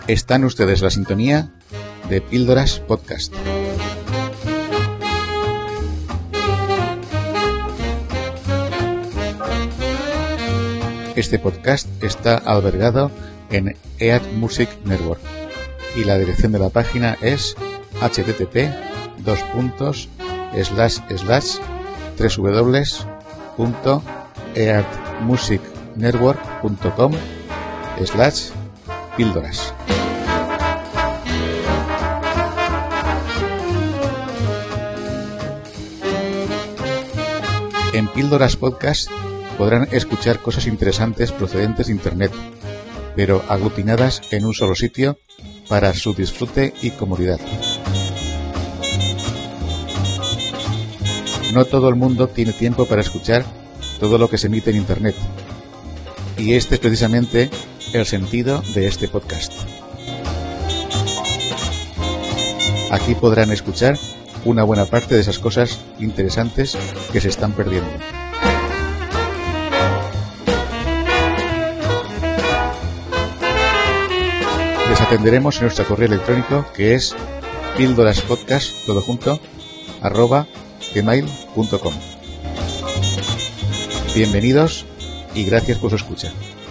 Están ustedes en la sintonía de Píldoras Podcast. Este podcast está albergado en EAT Music Network y la dirección de la página es http://www.eatmusicnetwork.com/píldoras. En Píldoras Podcast podrán escuchar cosas interesantes procedentes de Internet, pero aglutinadas en un solo sitio para su disfrute y comodidad. No todo el mundo tiene tiempo para escuchar todo lo que se emite en Internet, y este es precisamente el sentido de este podcast. Aquí podrán escuchar una buena parte de esas cosas interesantes que se están perdiendo. Les atenderemos en nuestro correo electrónico, que es píldoraspodcast@gmail.com. Bienvenidos y gracias por su escucha.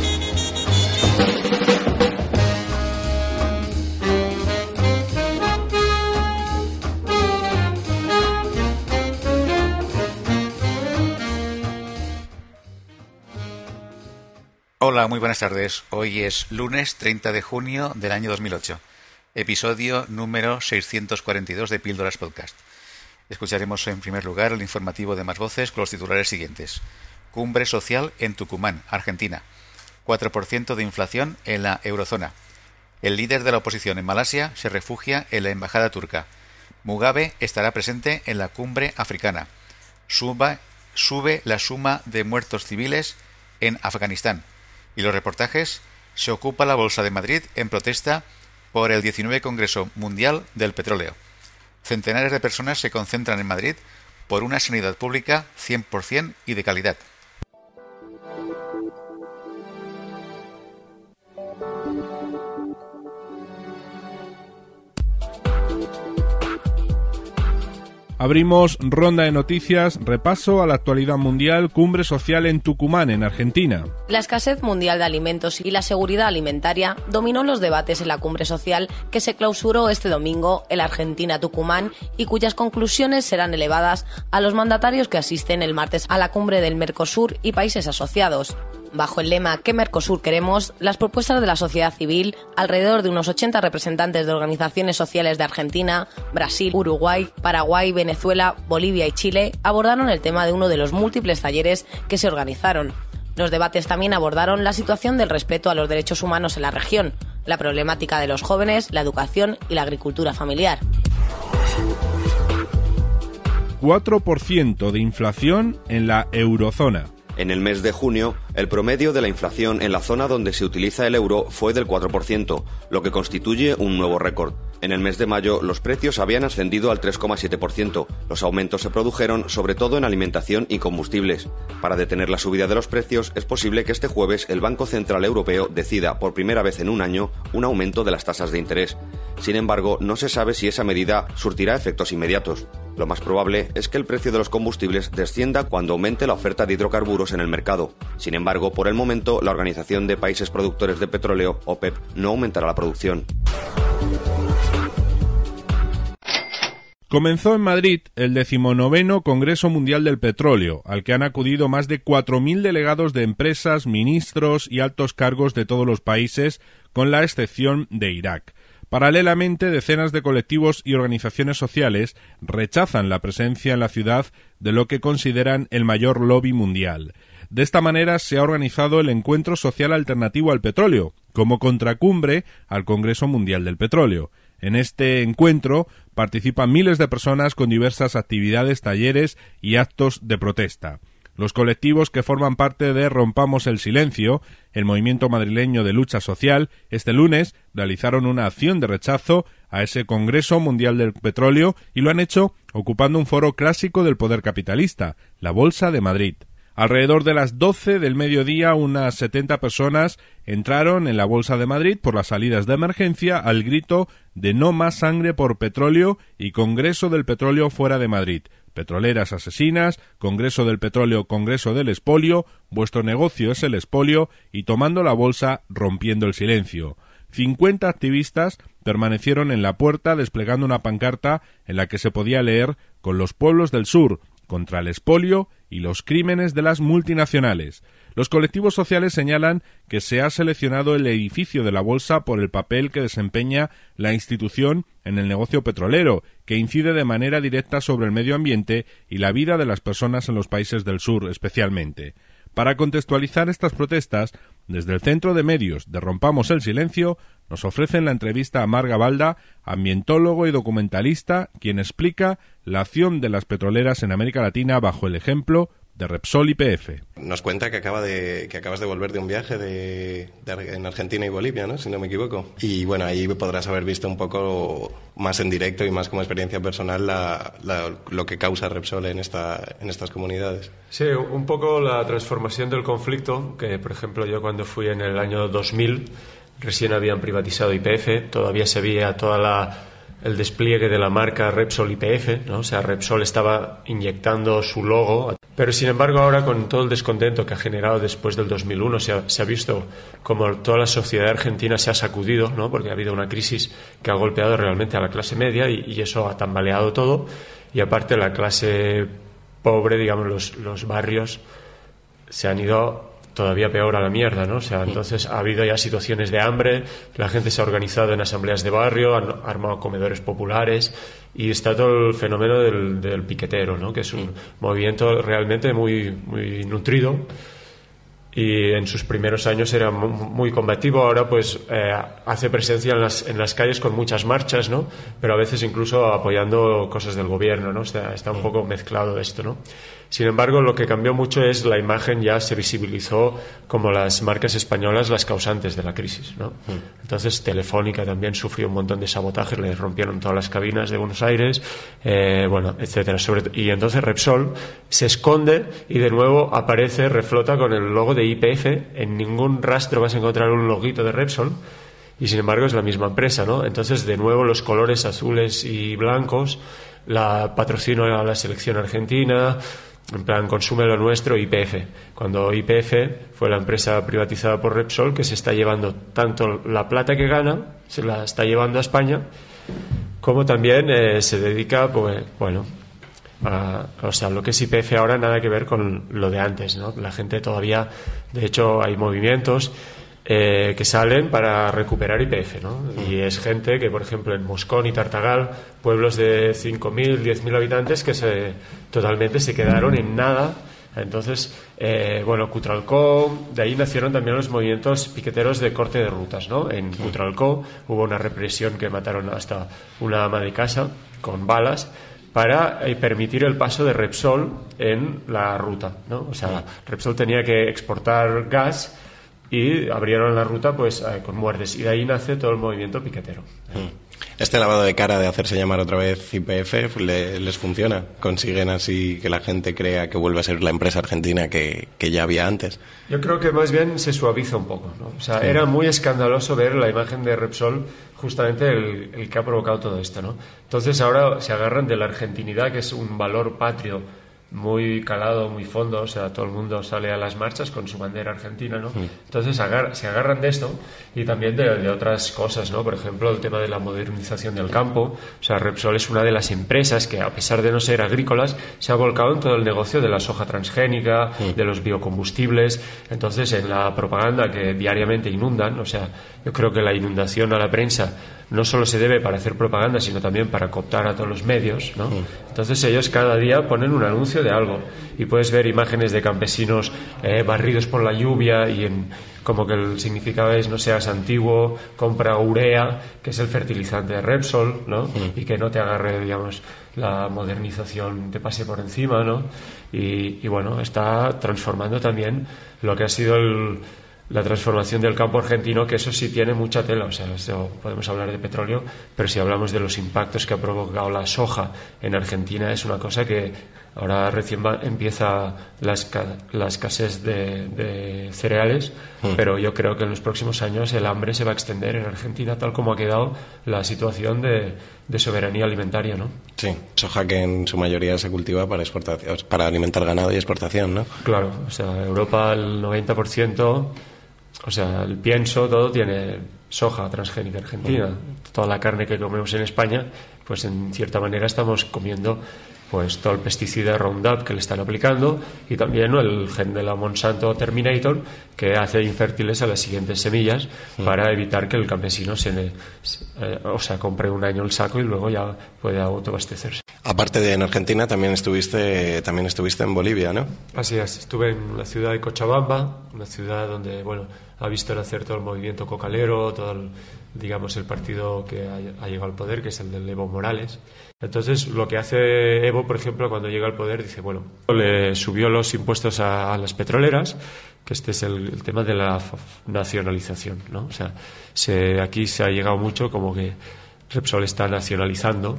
Hola, muy buenas tardes. Hoy es lunes 30 de junio del año 2008, episodio número 642 de Píldoras Podcast. Escucharemos en primer lugar el informativo de Más Voces con los titulares siguientes. Cumbre social en Tucumán, Argentina. 4% de inflación en la eurozona. El líder de la oposición en Malasia se refugia en la embajada turca. Mugabe estará presente en la cumbre africana. Sube la suma de muertos civiles en Afganistán. Y los reportajes: se ocupa la Bolsa de Madrid en protesta por el 19 Congreso Mundial del Petróleo. Centenares de personas se concentran en Madrid por una sanidad pública 100% y de calidad. Abrimos ronda de noticias, repaso a la actualidad mundial, cumbre social en Tucumán, en Argentina. La escasez mundial de alimentos y la seguridad alimentaria dominó los debates en la cumbre social que se clausuró este domingo en la Argentina Tucumán y cuyas conclusiones serán elevadas a los mandatarios que asisten el martes a la cumbre del Mercosur y países asociados. Bajo el lema ¿Qué Mercosur queremos?, las propuestas de la sociedad civil, alrededor de unos 80 representantes de organizaciones sociales de Argentina, Brasil, Uruguay, Paraguay, Venezuela, Bolivia y Chile, abordaron el tema de uno de los múltiples talleres que se organizaron. Los debates también abordaron la situación del respeto a los derechos humanos en la región, la problemática de los jóvenes, la educación y la agricultura familiar. 4% de inflación en la eurozona. En el mes de junio, el promedio de la inflación en la zona donde se utiliza el euro fue del 4%, lo que constituye un nuevo récord. En el mes de mayo, los precios habían ascendido al 3,7%. Los aumentos se produjeron sobre todo en alimentación y combustibles. Para detener la subida de los precios, es posible que este jueves el Banco Central Europeo decida por primera vez en un año un aumento de las tasas de interés. Sin embargo, no se sabe si esa medida surtirá efectos inmediatos. Lo más probable es que el precio de los combustibles descienda cuando aumente la oferta de hidrocarburos en el mercado. Sin embargo, por el momento, la Organización de Países Productores de Petróleo, OPEP, no aumentará la producción. Comenzó en Madrid el 19º Congreso Mundial del Petróleo, al que han acudido más de 4.000 delegados de empresas, ministros y altos cargos de todos los países, con la excepción de Irak. Paralelamente, decenas de colectivos y organizaciones sociales rechazan la presencia en la ciudad de lo que consideran el mayor lobby mundial. De esta manera se ha organizado el Encuentro Social Alternativo al Petróleo, como contracumbre al Congreso Mundial del Petróleo. En este encuentro participan miles de personas con diversas actividades, talleres y actos de protesta. Los colectivos que forman parte de Rompamos el Silencio, el movimiento madrileño de lucha social, este lunes realizaron una acción de rechazo a ese Congreso Mundial del Petróleo y lo han hecho ocupando un foro clásico del poder capitalista, la Bolsa de Madrid. Alrededor de las 12 del mediodía, unas 70 personas entraron en la Bolsa de Madrid por las salidas de emergencia al grito de "No más sangre por petróleo" y "Congreso del Petróleo fuera de Madrid". Petroleras asesinas, Congreso del Petróleo, Congreso del Expolio, vuestro negocio es el expolio, y tomando la bolsa, rompiendo el silencio. 50 activistas permanecieron en la puerta desplegando una pancarta en la que se podía leer "Con los pueblos del sur, contra el expolio y los crímenes de las multinacionales". Los colectivos sociales señalan que se ha seleccionado el edificio de la Bolsa por el papel que desempeña la institución en el negocio petrolero, que incide de manera directa sobre el medio ambiente y la vida de las personas en los países del sur especialmente. Para contextualizar estas protestas, desde el Centro de Medios de Rompamos el Silencio, nos ofrecen la entrevista a Marc Gavalda, ambientólogo y documentalista, quien explica la acción de las petroleras en América Latina bajo el ejemplo de Repsol YPF. Nos cuenta que acabas de volver de un viaje en Argentina y Bolivia, ¿no? Si no me equivoco. Y bueno, ahí podrás haber visto un poco más en directo y más como experiencia personal lo que causa Repsol en estas comunidades. Sí, un poco la transformación del conflicto, que por ejemplo yo cuando fui en el año 2000, recién habían privatizado YPF, todavía se veía el despliegue de la marca Repsol YPF, ¿no? O sea, Repsol estaba inyectando su logo, pero sin embargo ahora con todo el descontento que ha generado después del 2001 se ha visto como toda la sociedad argentina se ha sacudido, ¿no? Porque ha habido una crisis que ha golpeado realmente a la clase media y eso ha tambaleado todo, y aparte la clase pobre, digamos, los barrios se han ido todavía peor a la mierda, ¿no? O sea, entonces ha habido ya situaciones de hambre, la gente se ha organizado en asambleas de barrio, han armado comedores populares y está todo el fenómeno del piquetero, ¿no? Que es un movimiento realmente muy, muy nutrido y en sus primeros años era muy combativo, ahora pues hace presencia en las calles con muchas marchas, ¿no? Pero a veces incluso apoyando cosas del gobierno, ¿no? O sea, está un poco mezclado esto, ¿no? Sin embargo, lo que cambió mucho es la imagen, ya se visibilizó como las marcas españolas las causantes de la crisis, ¿no? Entonces Telefónica también sufrió un montón de sabotajes, le rompieron todas las cabinas de Buenos Aires, bueno, etcétera. Y entonces Repsol se esconde y de nuevo aparece, reflota con el logo de YPF. En ningún rastro vas a encontrar un loguito de Repsol y sin embargo es la misma empresa, ¿no? Entonces de nuevo los colores azules y blancos, la patrocino a la selección argentina, en plan, consume lo nuestro, YPF. Cuando YPF fue la empresa privatizada por Repsol, que se está llevando tanto la plata que gana, se la está llevando a España, como también se dedica, pues, bueno, o sea, lo que es YPF ahora nada que ver con lo de antes, ¿no? La gente todavía, de hecho, hay movimientos que salen para recuperar YPF, ¿no? Y es gente que, por ejemplo, en Moscón y Tartagal, pueblos de 5.000, 10.000 habitantes que totalmente se quedaron en nada. Entonces, bueno, Cutralcó, de ahí nacieron también los movimientos piqueteros de corte de rutas, ¿no? En Cutralcó hubo una represión que mataron hasta una ama de casa con balas para permitir el paso de Repsol en la ruta, ¿no? O sea, Repsol tenía que exportar gas y abrieron la ruta pues con muertes, y de ahí nace todo el movimiento piquetero. Este lavado de cara de hacerse llamar otra vez YPF les funciona, consiguen así que la gente crea que vuelve a ser la empresa argentina que ya había antes. Yo creo que más bien se suaviza un poco, ¿no? O sea, era muy escandaloso ver la imagen de Repsol, justamente el que ha provocado todo esto, ¿no? Entonces ahora se agarran de la argentinidad, que es un valor patrio muy calado, muy fondo, o sea, todo el mundo sale a las marchas con su bandera argentina, ¿no? Entonces se agarran de esto y también de otras cosas, ¿no? Por ejemplo, el tema de la modernización del campo. O sea, Repsol es una de las empresas que, a pesar de no ser agrícolas, se ha volcado en todo el negocio de la soja transgénica, de los biocombustibles. Entonces, en la propaganda que diariamente inundan, o sea, yo creo que la inundación a la prensa no solo se debe para hacer propaganda, sino también para cooptar a todos los medios, ¿no? Entonces ellos cada día ponen un anuncio de algo y puedes ver imágenes de campesinos barridos por la lluvia y como que el significado es: no seas antiguo, compra urea, que es el fertilizante de Repsol, ¿no? Y que no te agarre, digamos, la modernización te pase por encima, ¿no? Y bueno, está transformando también lo que ha sido la transformación del campo argentino, que eso sí tiene mucha tela. O sea, podemos hablar de petróleo, pero si hablamos de los impactos que ha provocado la soja en Argentina, es una cosa que Ahora recién empieza la escasez de cereales, pero yo creo que en los próximos años el hambre se va a extender en Argentina, tal como ha quedado la situación de soberanía alimentaria, ¿no? Sí, soja que en su mayoría se cultiva para exportación, para alimentar ganado y exportación, ¿no? Claro, o sea, Europa el 90%, o sea, el pienso, todo tiene soja transgénica argentina. Toda la carne que comemos en España, pues en cierta manera estamos comiendo pues todo el pesticida Roundup que le están aplicando y también, ¿no?, el gen de la Monsanto Terminator que hace infértiles a las siguientes semillas para evitar que el campesino compre un año el saco y luego ya puede autoabastecerse. Aparte de en Argentina, también estuviste en Bolivia, ¿no? Así es, estuve en la ciudad de Cochabamba, una ciudad donde, bueno, ha visto nacer todo el movimiento cocalero, todo el partido que ha llegado al poder, que es el del Evo Morales. Entonces, lo que hace Evo, por ejemplo, cuando llega al poder, dice, bueno, le subió los impuestos a las petroleras, que este es el tema de la nacionalización, ¿no? O sea, aquí se ha llegado mucho como que Repsol está nacionalizando,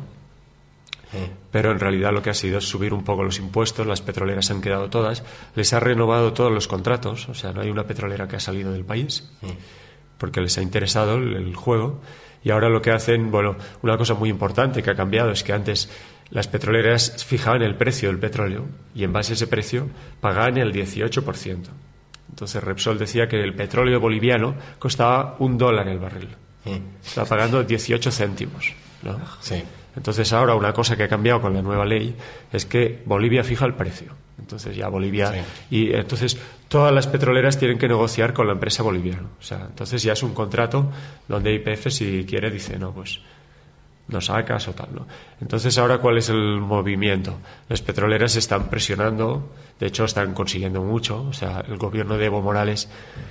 pero en realidad lo que ha sido es subir un poco los impuestos. Las petroleras han quedado todas, les ha renovado todos los contratos, o sea, no hay una petrolera que ha salido del país porque les ha interesado el juego. Y ahora lo que hacen, bueno, una cosa muy importante que ha cambiado es que antes las petroleras fijaban el precio del petróleo y en base a ese precio pagaban el 18%. Entonces Repsol decía que el petróleo boliviano costaba $1 el barril. Estaba pagando 18 céntimos, ¿no? Sí. Entonces ahora una cosa que ha cambiado con la nueva ley es que Bolivia fija el precio. Entonces ya Bolivia... Sí. Y entonces todas las petroleras tienen que negociar con la empresa boliviana. O sea, entonces ya es un contrato donde YPF, si quiere, dice, no, pues no sacas o tal, ¿no? Entonces ahora, ¿cuál es el movimiento? Las petroleras están presionando, de hecho están consiguiendo mucho. O sea, el gobierno de Evo Morales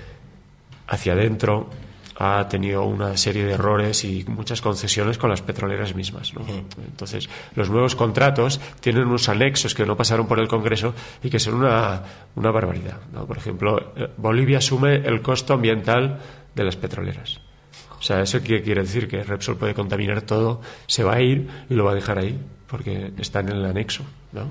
hacia adentro ha tenido una serie de errores y muchas concesiones con las petroleras mismas, ¿no? Entonces, los nuevos contratos tienen unos anexos que no pasaron por el Congreso y que son una barbaridad, ¿no? Por ejemplo, Bolivia asume el costo ambiental de las petroleras. O sea, ¿eso qué quiere decir? Que Repsol puede contaminar todo, se va a ir y lo va a dejar ahí, porque está en el anexo, ¿no?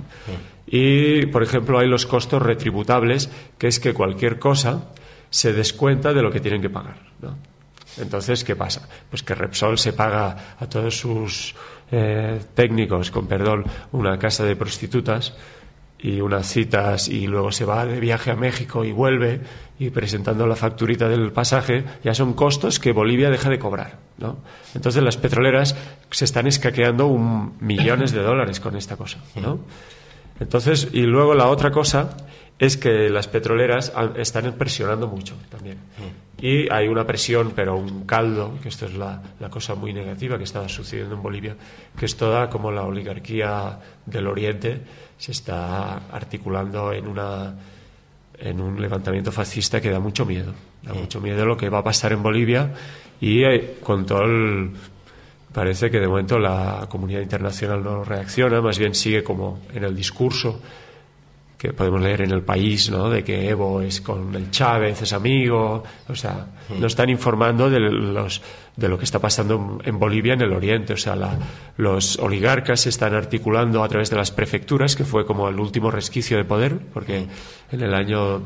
Y, por ejemplo, hay los costos retributables, que es que cualquier cosa se descuenta de lo que tienen que pagar, ¿no? Entonces, ¿qué pasa? Pues que Repsol se paga a todos sus técnicos, con perdón, una casa de prostitutas y unas citas, y luego se va de viaje a México y vuelve, y presentando la facturita del pasaje, ya son costos que Bolivia deja de cobrar, ¿no? Entonces las petroleras se están escaqueando millones de dólares con esta cosa, ¿no? Entonces, y luego la otra cosa es que las petroleras están presionando mucho también. Y hay una presión, pero un caldo, que esto es la cosa muy negativa que está sucediendo en Bolivia, que es toda como la oligarquía del Oriente se está articulando en un levantamiento fascista que da mucho miedo. Da mucho miedo lo que va a pasar en Bolivia y con todo parece que de momento la comunidad internacional no reacciona, más bien sigue como en el discurso que podemos leer en El País, ¿no?, de que Evo es con el Chávez, es amigo. O sea, no están informando de lo que está pasando en Bolivia, en el oriente. O sea, los oligarcas se están articulando a través de las prefecturas, que fue como el último resquicio de poder, porque en el año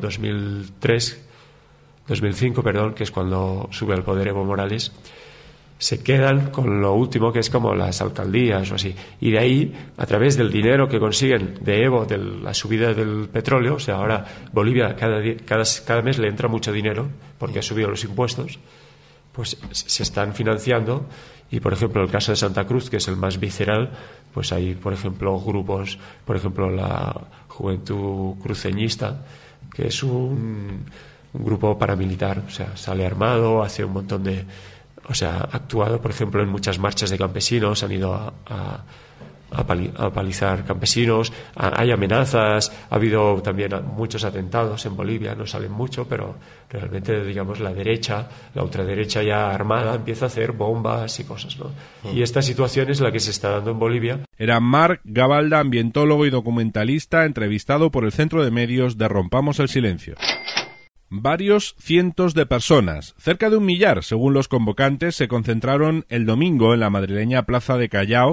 2005, que es cuando sube al poder Evo Morales, se quedan con lo último, que es como las alcaldías o así, y de ahí, a través del dinero que consiguen de Evo, de la subida del petróleo, o sea, ahora Bolivia cada mes le entra mucho dinero porque ha subido los impuestos, pues se están financiando. Y por ejemplo el caso de Santa Cruz, que es el más visceral, pues hay por ejemplo grupos, por ejemplo la Juventud Cruceñista, que es un grupo paramilitar, o sea, sale armado, hace un montón de... O sea, ha actuado, por ejemplo, en muchas marchas de campesinos, han ido a palizar campesinos, hay amenazas, ha habido también muchos atentados en Bolivia, no salen mucho, pero realmente, digamos, la ultraderecha ya armada empieza a hacer bombas y cosas, ¿no? Y esta situación es la que se está dando en Bolivia. Era Marc Gavalda, ambientólogo y documentalista, entrevistado por el Centro de Medios de Rompamos el Silencio. Varios cientos de personas, cerca de 1 millar según los convocantes, se concentraron el domingo en la madrileña Plaza de Callao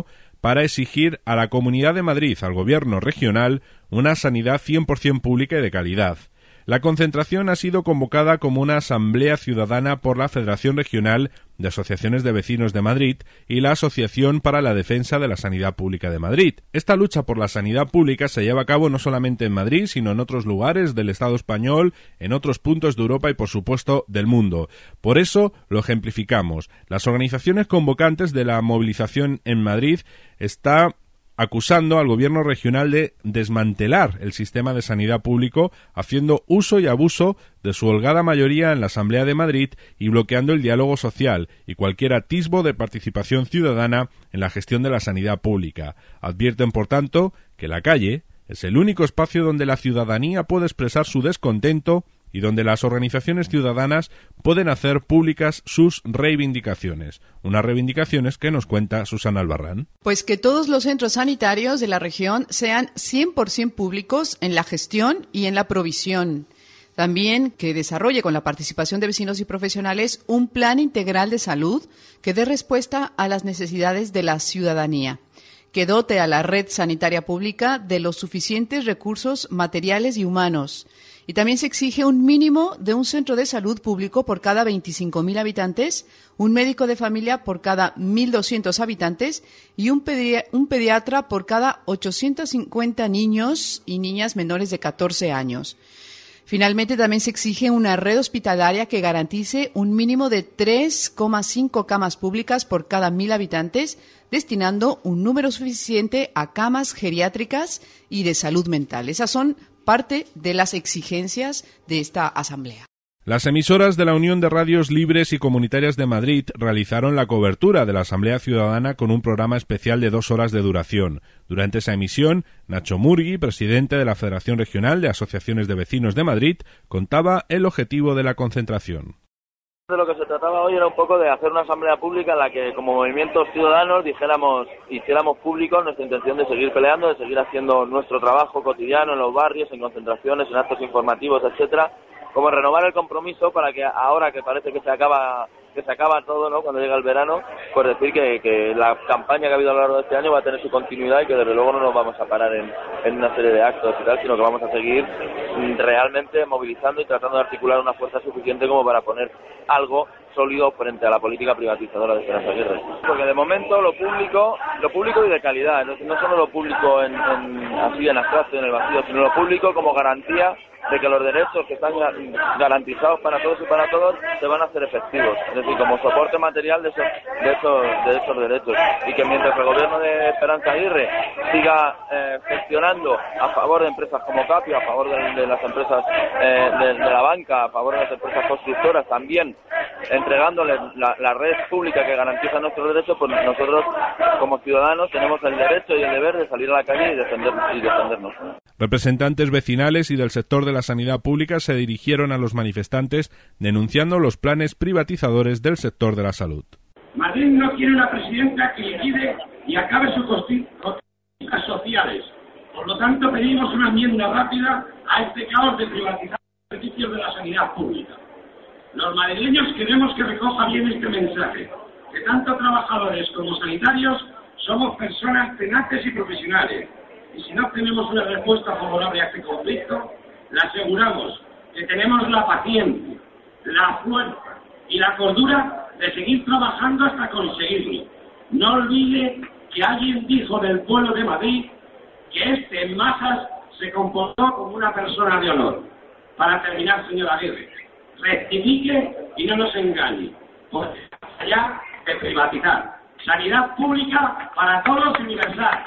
para exigir a la Comunidad de Madrid, al Gobierno regional, una sanidad 100% pública y de calidad. La concentración ha sido convocada como una asamblea ciudadana por la Federación Regional de Asociaciones de Vecinos de Madrid y la Asociación para la Defensa de la Sanidad Pública de Madrid. Esta lucha por la sanidad pública se lleva a cabo no solamente en Madrid, sino en otros lugares del Estado español, en otros puntos de Europa y, por supuesto, del mundo. Por eso lo ejemplificamos. Las organizaciones convocantes de la movilización en Madrid están acusando al gobierno regional de desmantelar el sistema de sanidad público, haciendo uso y abuso de su holgada mayoría en la Asamblea de Madrid y bloqueando el diálogo social y cualquier atisbo de participación ciudadana en la gestión de la sanidad pública. Advierten, por tanto, que la calle es el único espacio donde la ciudadanía puede expresar su descontento y donde las organizaciones ciudadanas pueden hacer públicas sus reivindicaciones. Unas reivindicaciones que nos cuenta Susana Albarrán. Pues que todos los centros sanitarios de la región sean 100% públicos en la gestión y en la provisión. También que desarrolle con la participación de vecinos y profesionales un plan integral de salud que dé respuesta a las necesidades de la ciudadanía. Que dote a la red sanitaria pública de los suficientes recursos materiales y humanos. Y también se exige un mínimo de un centro de salud público por cada 25.000 habitantes, un médico de familia por cada 1.200 habitantes y un pediatra por cada 850 niños y niñas menores de 14 años. Finalmente, también se exige una red hospitalaria que garantice un mínimo de 3,5 camas públicas por cada 1.000 habitantes, destinando un número suficiente a camas geriátricas y de salud mental. Esas son parte de las exigencias de esta asamblea. Las emisoras de la Unión de Radios Libres y Comunitarias de Madrid realizaron la cobertura de la Asamblea Ciudadana con un programa especial de 2 horas de duración. Durante esa emisión, Nacho Murgui, presidente de la Federación Regional de Asociaciones de Vecinos de Madrid, contaba el objetivo de la concentración. De lo que se trataba hoy era un poco de hacer una asamblea pública en la que, como movimientos ciudadanos, hiciéramos público nuestra intención de seguir peleando, de seguir haciendo nuestro trabajo cotidiano en los barrios, en concentraciones, en actos informativos, etcétera, como renovar el compromiso para que ahora que parece que se acaba todo, ¿no?, cuando llega el verano, pues decir que la campaña que ha habido a lo largo de este año va a tener su continuidad y que desde luego no nos vamos a parar en una serie de actos y tal, sino que vamos a seguir realmente movilizando y tratando de articular una fuerza suficiente como para poner algo sólido frente a la política privatizadora de Esperanza Aguirre. Porque de momento lo público y de calidad, no solo lo público así en abstracto, en el vacío, sino lo público como garantía de que los derechos que están garantizados para todos y para todos se van a hacer efectivos, es decir, como soporte material de esos derechos, y que mientras el gobierno de Esperanza Aguirre siga gestionando a favor de empresas como Capio, a favor de las empresas de la banca, a favor de las empresas constructoras, también entregándoles la red pública que garantiza nuestros derechos, pues nosotros como ciudadanos tenemos el derecho y el deber de salir a la calle y defendernos. Representantes vecinales y del sector de la sanidad pública se dirigieron a los manifestantes denunciando los planes privatizadores del sector de la salud. Madrid no quiere una presidenta que liquide y acabe sus políticas sociales. Por lo tanto, pedimos una enmienda rápida a este caos de privatizar los servicios de la sanidad pública. Los madrileños queremos que recoja bien este mensaje, que tanto trabajadores como sanitarios somos personas tenaces y profesionales. Y si no tenemos una respuesta favorable a este conflicto, le aseguramos que tenemos la paciencia, la fuerza y la cordura de seguir trabajando hasta conseguirlo. No olvide que alguien dijo del pueblo de Madrid que en masas se comportó como una persona de honor. Para terminar, señora Aguirre, rectifique y no nos engañe, porque allá de privatizar. Sanidad pública para todos y universal.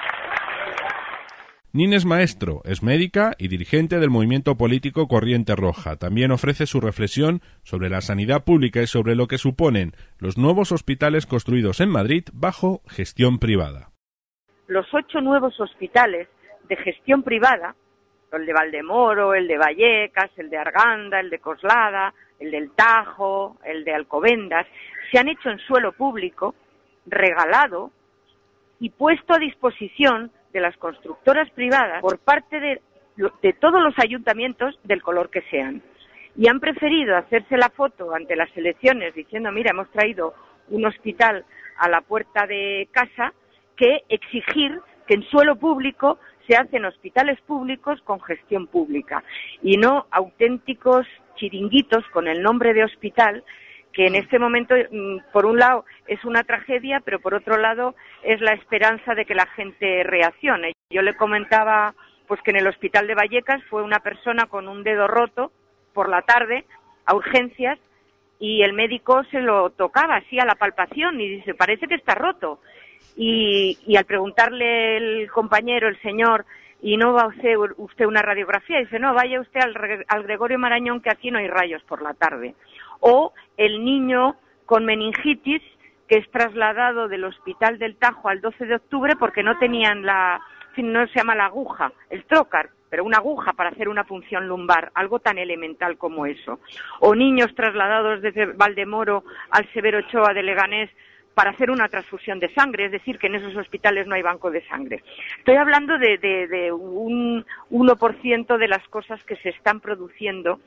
Nines Maestro es médica y dirigente del movimiento político Corriente Roja. También ofrece su reflexión sobre la sanidad pública y sobre lo que suponen los nuevos hospitales construidos en Madrid bajo gestión privada. Los 8 nuevos hospitales de gestión privada, el de Valdemoro, el de Vallecas, el de Arganda, el de Coslada, el del Tajo, el de Alcobendas, se han hecho en suelo público, regalado y puesto a disposición de las constructoras privadas por parte de todos los ayuntamientos del color que sean. Y han preferido hacerse la foto ante las elecciones diciendo, mira, hemos traído un hospital a la puerta de casa, que exigir que en suelo público se hacen hospitales públicos con gestión pública y no auténticos chiringuitos con el nombre de hospital, que en este momento, por un lado, es una tragedia, pero por otro lado es la esperanza de que la gente reaccione. Yo le comentaba pues que en el hospital de Vallecas fue una persona con un dedo roto por la tarde a urgencias y el médico se lo tocaba así a la palpación y dice, parece que está roto. Y al preguntarle el compañero, el señor, ¿y no va a hacer usted una radiografía? Dice, no, vaya usted al Gregorio Marañón, que aquí no hay rayos por la tarde. O el niño con meningitis que es trasladado del Hospital del Tajo al 12 de octubre porque no tenían no se llama la aguja, el trócar, pero una aguja para hacer una punción lumbar, algo tan elemental como eso. O niños trasladados desde Valdemoro al Severo Ochoa de Leganés para hacer una transfusión de sangre, es decir, que en esos hospitales no hay banco de sangre. Estoy hablando de un 1% de las cosas que se están produciendo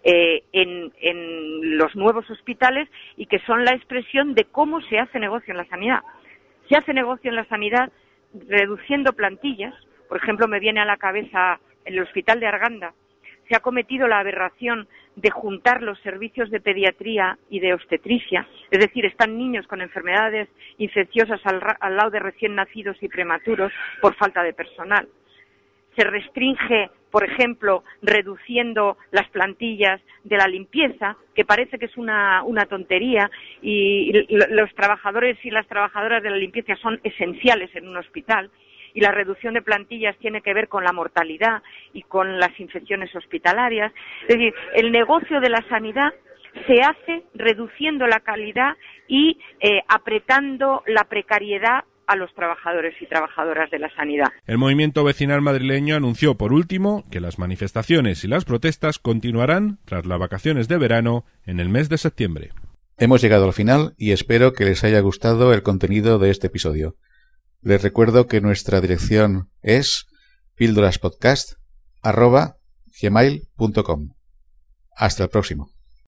en los nuevos hospitales y que son la expresión de cómo se hace negocio en la sanidad. Se hace negocio en la sanidad reduciendo plantillas. Por ejemplo, me viene a la cabeza el Hospital de Arganda. Se ha cometido la aberración de juntar los servicios de pediatría y de obstetricia, es decir, están niños con enfermedades infecciosas al lado de recién nacidos y prematuros por falta de personal. Se restringe, por ejemplo, reduciendo las plantillas de la limpieza, que parece que es una tontería, y los trabajadores y las trabajadoras de la limpieza son esenciales en un hospital. Y la reducción de plantillas tiene que ver con la mortalidad y con las infecciones hospitalarias. Es decir, el negocio de la sanidad se hace reduciendo la calidad y apretando la precariedad a los trabajadores y trabajadoras de la sanidad. El movimiento vecinal madrileño anunció, por último, que las manifestaciones y las protestas continuarán tras las vacaciones de verano en el mes de septiembre. Hemos llegado al final y espero que les haya gustado el contenido de este episodio. Les recuerdo que nuestra dirección es píldoraspodcast@gmail.com. Hasta el próximo.